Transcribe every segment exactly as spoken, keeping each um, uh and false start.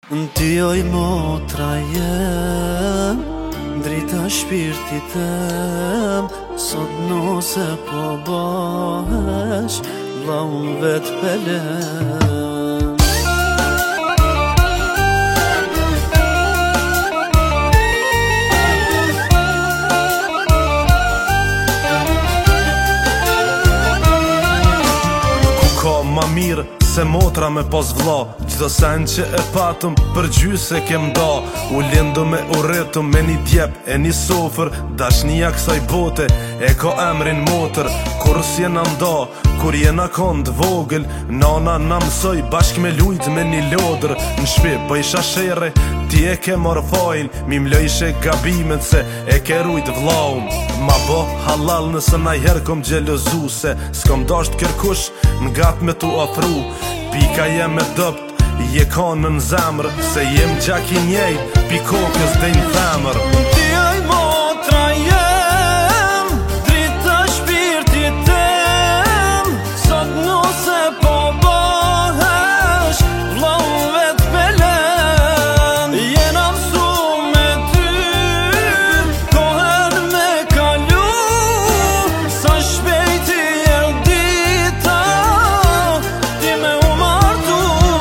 Në ty oj motra jem, drita shpirtit tem, sot nuse po bahesh, vlla unë vet pelem. Ku ka ma mirë se motra me pas vlla, gjdo sen që e patëm për gjysë e kem da. U lindu me u rritëm me një djep e një sofër, dashnia kësaj bote e ka emrin motër. Kur s'jena nda, kur jena kond vogël, nana na mësoj bashk me lujt me një lodër. Në shpi bëjsha shere, ti e ke marrë fajin, mi mlojshe gabimet se e ke rujt vlaun. Ma bo halal nëse na herë kom gjelozu, se s'kom dasht kërkush n'gat me tu afru. Pika jem e dëpt, je kanë në zemër, se jem gjak i njejt, pi kokës dhe një themër. Ti oj motra jem, drita shpirtit tem, sot nuse po bahesh, vlla unë vet pelem. Jena msu me ty, kohen me kalu, sa shpejti erdh dita, ti me u martu.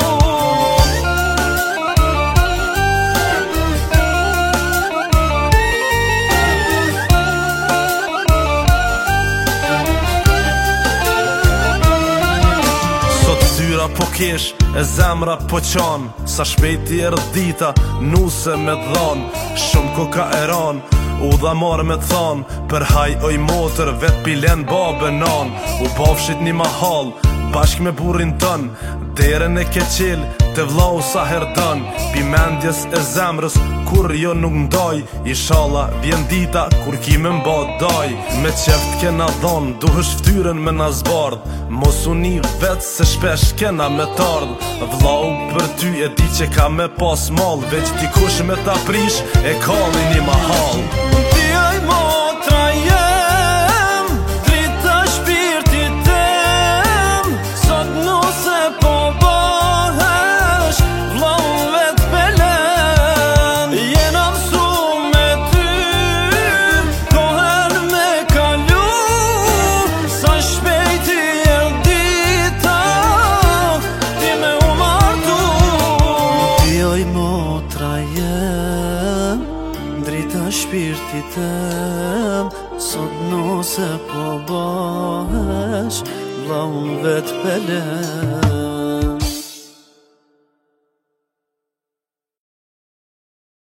Syra po kesh, e zemra po qan, sa shpejti erdh dita, nuse me dhan. Shumë koka e ran, u dha marrë me than, për haj oj motër, vet pilen babë nan. U bafshit një mahal, bashk me burin tën, derën e ke qel, te vlau sa herdën. Pi mendjes e zemrës, kur jo nuk ndaj, inshallah vjen dita, kur ki me mba daj. Me qeft kena dhon, duhesh ftyren me na zbardh, mos uni vet se shpesh kena me tardh. Vlau për ty e di që ka me pas mal, veç dikush me ta prish, e kalli një mahal. Ti oj motra jem, drita shpirtit tem, sot nuse po bahesh, vlla unë vet pelem. Jena msu me ty, kohen me kalu, sa shpejti erdh dita, ti me u martu. Ti oj motra jem, drita shpirtit tem, sot nuse po bahesh, vlla unë vet pelem.